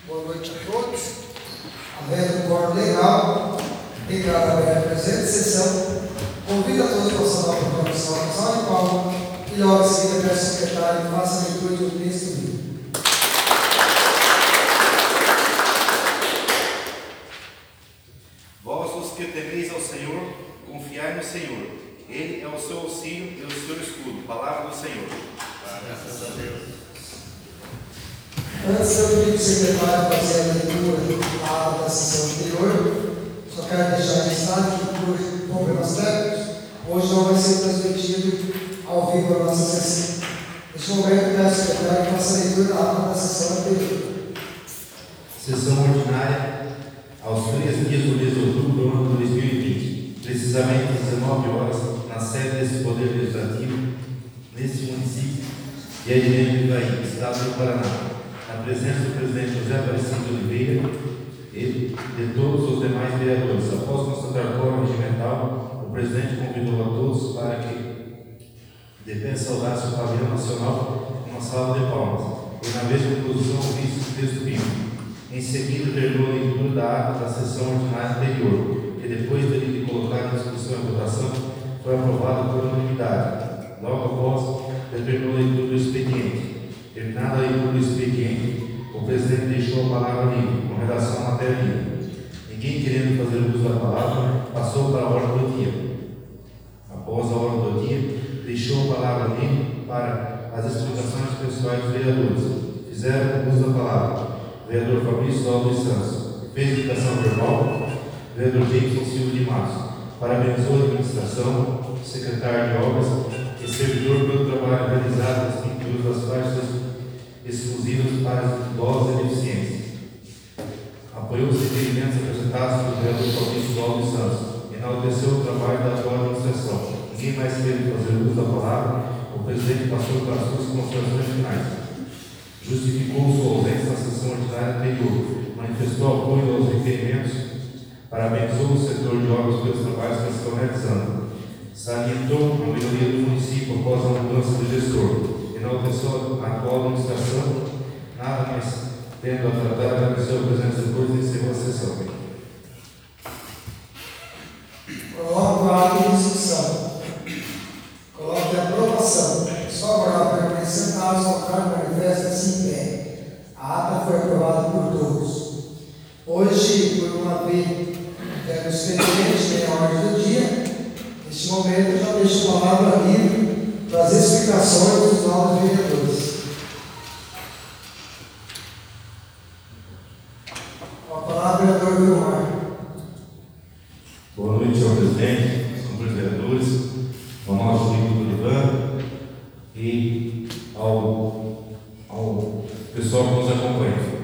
Boa noite a todos. Havendo um coro legal, declaro a presente sessão. Convido a todos para saudar a proclamação da salva de palmas e logo em seguida peço ao secretário que faça a leitura de um texto livre. Vós, os que temeis ao Senhor, confiai no Senhor. Ele é o seu auxílio e o seu escudo. Palavra do Senhor. Graças a Deus. Antes de eu pedir para o secretário fazer a leitura da sessão anterior, só quero deixar registrado que, por problemas técnicos, hoje não vai ser transmitido ao vivo a nossa sessão. Neste momento, peço ao secretário que faça a leitura da sessão anterior. Sessão ordinária, aos 3 dias do mês de outubro do ano 2020, precisamente às 19 horas, na sede desse Poder Legislativo, neste município de Airene do Ivaí, Estado do Paraná, na presença do presidente José Aparecido de Oliveira e de todos os demais vereadores. Após constatar quórum regimental, o presidente convidou a todos para que de pé saudasse o pavilhão nacional com uma salva de palmas, e na mesma posição ouvisse o texto bíblico. Em seguida, terminou a leitura da ata da sessão ordinária anterior, que depois de colocar em discussão e votação, foi aprovada por unanimidade. Logo após, determinou a leitura do expediente. Terminada a leitura do expediente, o presidente deixou a palavra livre, com relação à matéria livre. Ninguém querendo fazer uso da palavra, passou para a ordem do dia. Após a ordem do dia, deixou a palavra livre para as explicações pessoais dos vereadores. Fizeram uso da palavra vereador Fabrício Alves Santos. Fez explicação verbal, vereador Jameson Silva de Matos. Parabenizou a administração, secretário de obras e servidor pelo trabalho realizado nas pinturas das faixas exclusivas para os idosos e deficientes. Apoiou os requerimentos apresentados pelo vereador Fabrício Alves Santos. Enalteceu o trabalho da atual administração. Ninguém mais querendo fazer uso da palavra, o presidente passou para as suas considerações finais. Justificou sua ausência na sessão ordinária anterior, manifestou apoio aos requerimentos, parabenizou o setor de obras pelos trabalhos que estão realizando, salientou a melhoria do município após a mudança de gestor, enalteceu a atual administração, nada mais tendo a tratar, agradeceu a presença depois e encerrou a sessão. Coloco a ata em discussão. Coloque a aprovação. Só para permanecer sentados, colocar o manifesto assim em pé. A ata foi aprovada por todos. Hoje, por uma vez, no expediente, tem a ordem do dia. Neste momento, eu já deixo a palavra livre para as explicações dos novos vereadores. Com a palavra, vereador Vilmar. Boa noite, senhor presidente, senhores vereadores, ao nosso amigo do Ivan e ao pessoal que nos acompanha.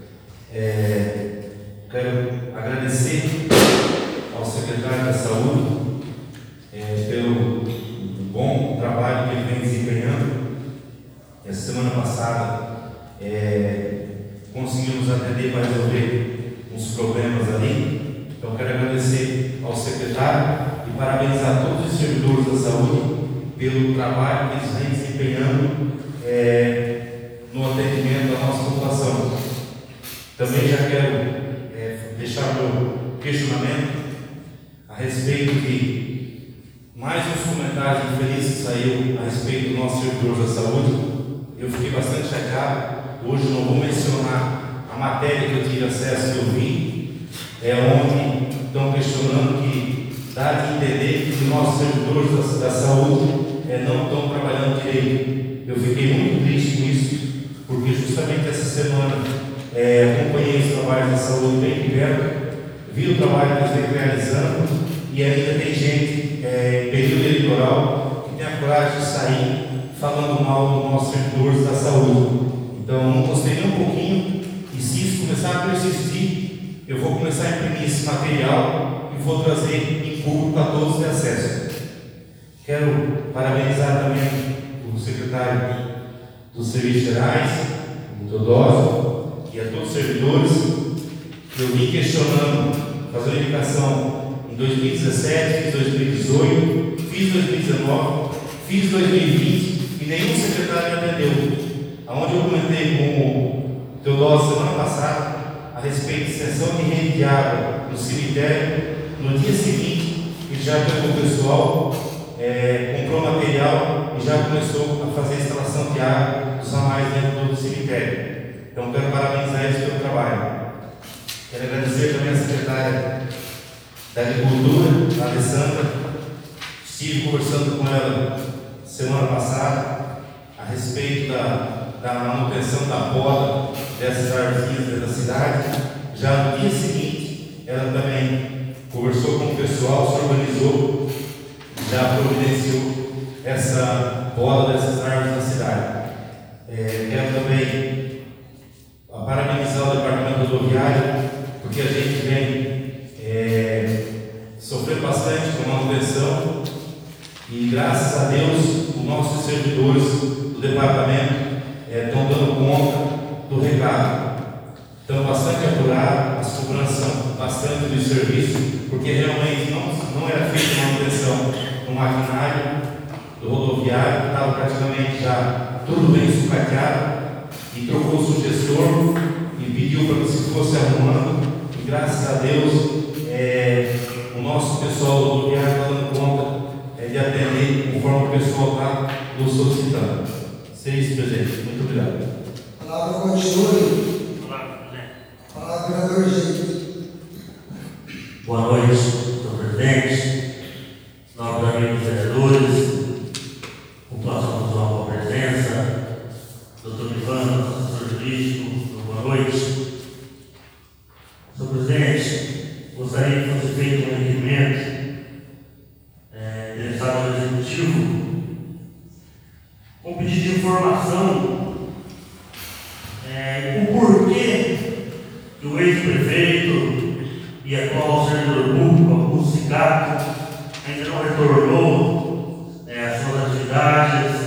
Quero agradecer ao secretário da Saúde pelo bom trabalho que ele vem desempenhando. Essa semana passada conseguimos atender para resolver uns problemas ali. Então quero agradecer ao secretário e parabenizar todos os servidores da saúde pelo trabalho que eles vêm desempenhando no atendimento da nossa população. Também já quero deixar meu questionamento a respeito de mais uns comentários infelizes que saiu a respeito do nosso servidor da saúde. Eu fiquei bastante chateado. Hoje não vou mencionar a matéria que eu tive acesso, que eu vi, onde estão questionando que dá de entender que os nossos servidores da saúde não estão trabalhando direito. Eu fiquei muito triste com isso, porque justamente essa semana acompanhei os trabalhos da saúde bem de perto, vi o trabalho que eles vêm realizando, e ainda tem gente em período eleitoral que tem a coragem de sair falando mal dos nossos servidores da saúde. Então não gostei nem um pouquinho, e se isso começar a persistir, eu vou começar a imprimir esse material e vou trazer em público para todos ter acesso. Quero parabenizar também o secretário dos Serviços Gerais, o Teodósio, e a todos os servidores. Eu vim questionando, fazendo indicação em 2017, fiz 2018, fiz 2019, fiz 2020 e nenhum secretário me atendeu. Onde eu comentei com o Teodósio semana passada, respeito de extensão de rede de água no cemitério. No dia seguinte, ele já pegou o pessoal, comprou material e já começou a fazer a instalação de água dos ramais dentro do cemitério. Então, quero parabenizar eles pelo trabalho. Quero agradecer também a secretária da Agricultura, a Alessandra. Estive conversando com ela semana passada a respeito da manutenção da poda dessas árvores da cidade. Já no dia seguinte, ela também conversou com o pessoal, se organizou, já providenciou essa poda dessas árvores na cidade. Quero também parabenizar o Departamento Rodoviário, porque a gente vem sofrendo bastante com a manutenção e, graças a Deus, os nossos servidores do departamento estão dando conta do recado. Estão bastante apurados, as cobranças são bastante do serviço, porque realmente não era feita manutenção no maquinário do rodoviário, estava praticamente já tudo bem sucateado, e trocou-se o gestor e pediu para que se fosse arrumando, e graças a Deus o nosso pessoal do rodoviário está dando conta de atender conforme o pessoal está nos solicitando. Seria isso, presidente. Muito obrigado. A palavra continue. Palavra do vereador Gil. Boa noite, senhor presidente, nobres amigos vereadores, população visual com a presença, doutor Ivano, assessor jurídico, boa noite. Senhor presidente, gostaria que fosse feito um requerimento endereçado ao executivo com pedido de informação o porquê que o ex-prefeito e atual servidor público, Augusto Cicato, ainda não retornou às suas atividades,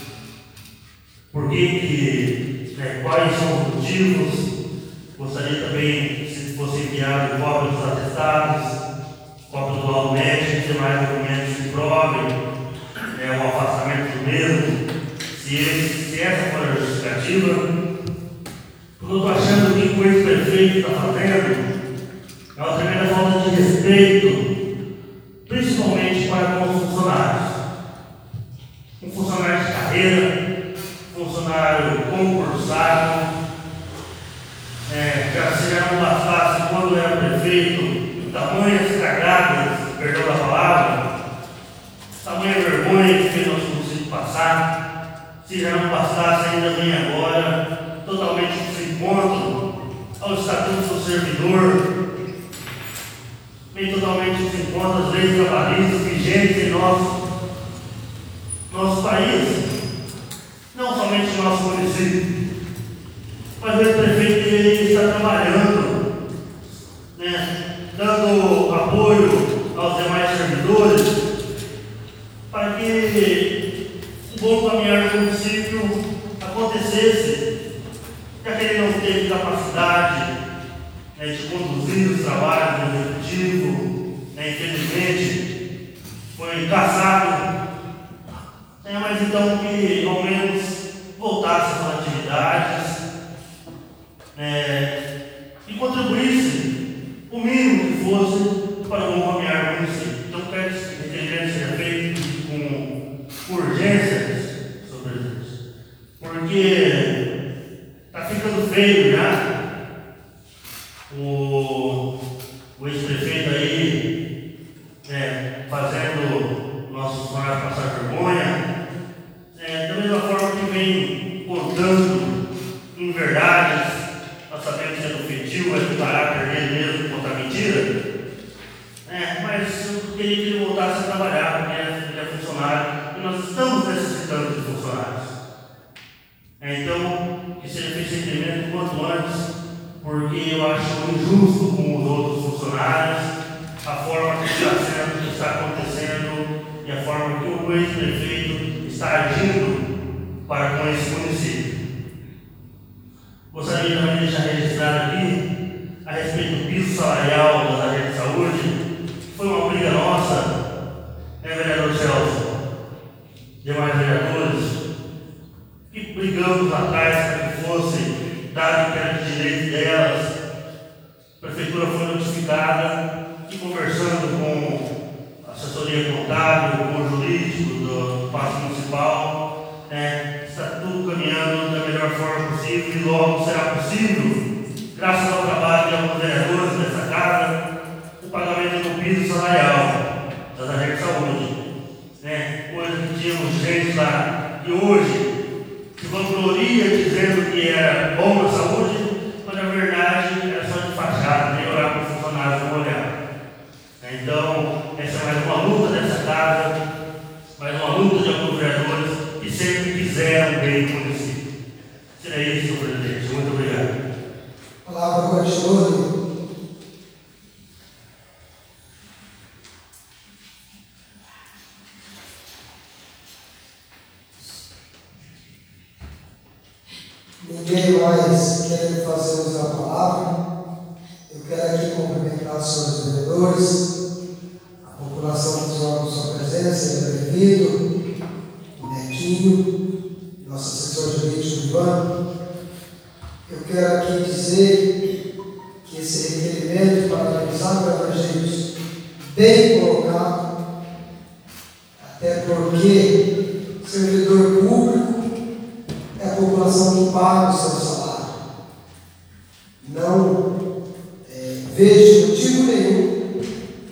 quais são os motivos. Gostaria também, se fosse enviado, cópia dos atestados, cópia do laudo médico e demais documentos que provem o afastamento do mesmo, se essa for a justificativa. Porque eu estou achando que o que o ex-prefeito está fazendo é uma tremenda falta de respeito, principalmente para com os funcionários. Um funcionário de carreira, funcionário concursado, se já não bastasse quando era prefeito, tamanhas cagadas, perdão da palavra, tamanha vergonha que fez nosso município passar, se já não bastasse, ainda vem agora totalmente desencontro ao estatuto do servidor, vem totalmente desencontro às leis trabalhistas vigentes em nosso país, não somente no nosso município, mas o prefeito ele está trabalhando, dando apoio aos demais servidores para que o bom caminhar do município acontecesse, já que ele não teve capacidade de conduzir os trabalhos do executivo, infelizmente foi cassado, mas então que ao menos voltasse às atividades e contribuísse o mínimo que fosse para o bom caminhar do município. Então, quero que esse requerimento seja feito com urgência, senhor presidente, porque está ficando feio já o ex-prefeito aí fazendo nossos funcionários passar vergonha, da mesma forma que vem contando inverdades. Nós sabemos que é do feitio, é do caráter dele mesmo contar mentira, mas eu queria que ele voltasse a trabalhar, porque ele é funcionário e nós estamos necessitando de funcionários. Então, que seja feito esse requerimento quanto antes, porque eu acho injusto com os outros funcionários a forma que está acontecendo e a forma que o ex-prefeito está agindo para com esse município. Gostaria também de deixar registrado aqui a respeito do piso salarial das agentes de saúde, que foi uma briga nossa, vereador Celso, demais vereadores, que brigamos atrás para que fosse dado o que era de direito delas, estrada e conversando com a assessoria contábil, com o jurídico do Paço Municipal, está tudo caminhando da melhor forma possível e logo será possível, graças ao trabalho de alguns vereadores dessa casa, o pagamento do piso salarial das agências de saúde. Coisa que tínhamos gente lá e hoje se vangloria dizendo que era bom na saúde, mas na verdade era só de fachada, nem olhar para os funcionários não olhar. Então, essa é mais uma luta dessa casa, mais uma luta de alguns vereadores que sempre quiseram bem do município. Será isso, senhor presidente. Muito obrigado. Palavra continua. Ninguém mais quer fazer uso da palavra. Eu quero aqui cumprimentar os senhores vereadores, a população que honra sua presença, ele é bem-vindo, o Nequinho, nosso assessor jurídico Ivan. Eu quero aqui dizer que esse requerimento para analisar o evangelho bem colocado, até porque servidor público é a população que paga o seu salário. Não vejo motivo nenhum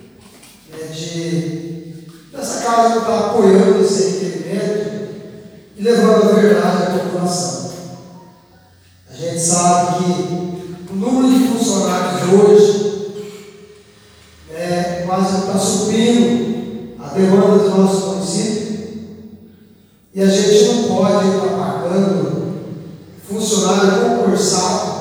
dessa casa não estar apoiando esse requerimento e levando a verdade à população. A gente sabe que o número de funcionários hoje quase não está suprindo a demanda do nosso município. E a gente não pode estar pagando funcionário concursado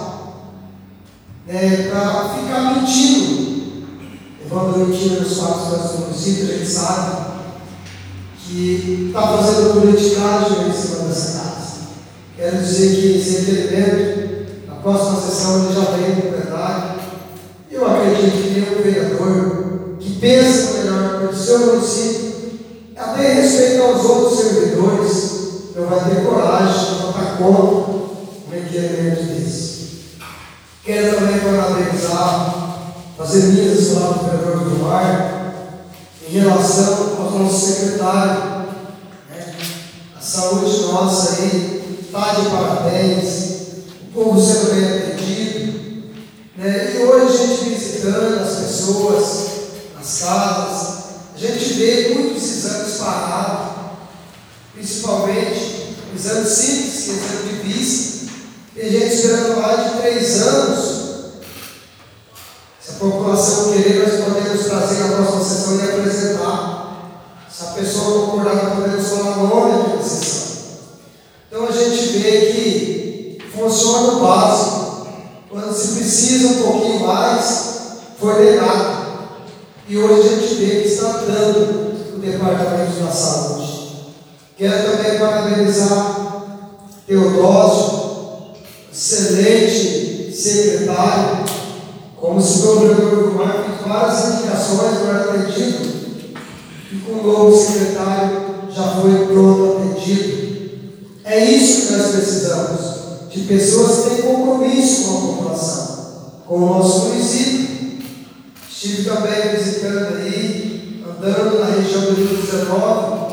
para ficar mentindo, levando mentira nos quatro cantos do município. A gente sabe que está fazendo politicagem em cima dessa casa. Quero dizer que esse requerimento, na próxima sessão, ele já vem no plenário. Eu acredito que tem um vereador que pensa melhor para o seu município, até em respeito aos outros servidores, não vai ter coragem de votar contra um requerimento desse. Quero também parabenizar, fazer minhas as palavras do vereador Vilmar, em relação ao nosso secretário. A saúde nossa aí está de parabéns, o povo sendo bem atendido. E hoje a gente visitando as pessoas nas casas, a gente vê muitos exames parados, principalmente exames simples, que é exame de vista. Tem gente esperando mais de 3 anos. Se a população querer, nós podemos trazer na próxima sessão e apresentar. Se a pessoa concordar, nós podemos falar nome aqui na sessão. Então a gente vê que funciona o básico. Quando se precisa um pouquinho mais, foi negado. E hoje a gente vê que está dando o Departamento da Saúde. Quero também parabenizar Teodósio, excelente secretário, como citou o vereador Vilmar, fez várias indicações para atendido, e com o novo secretário já foi pronto atendido. É isso que nós precisamos, de pessoas que têm compromisso com a população, com o nosso município. Estive também visitando aí, andando na região do Rio 19.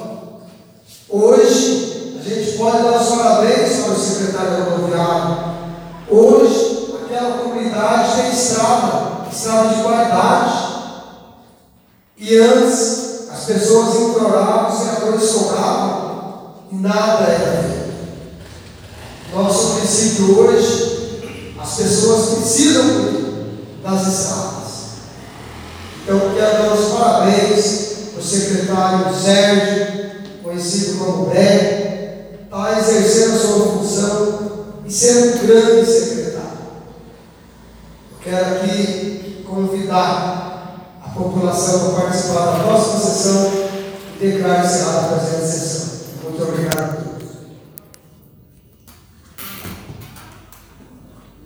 Hoje, a gente pode dar os parabéns para o secretário rodoviário. Hoje, aquela comunidade tem estrada de qualidade. E antes, as pessoas imploravam, os vereadores sobravam e nada era feito. Nosso município hoje, as pessoas precisam muito das estradas. Então, quero dar os parabéns para o secretário Sérgio, conhecido como Bré, está exercendo a sua função e sendo um grande secretário. Eu quero aqui convidar a população a participar da próxima sessão e declarar encerrada a presente sessão. Muito obrigado.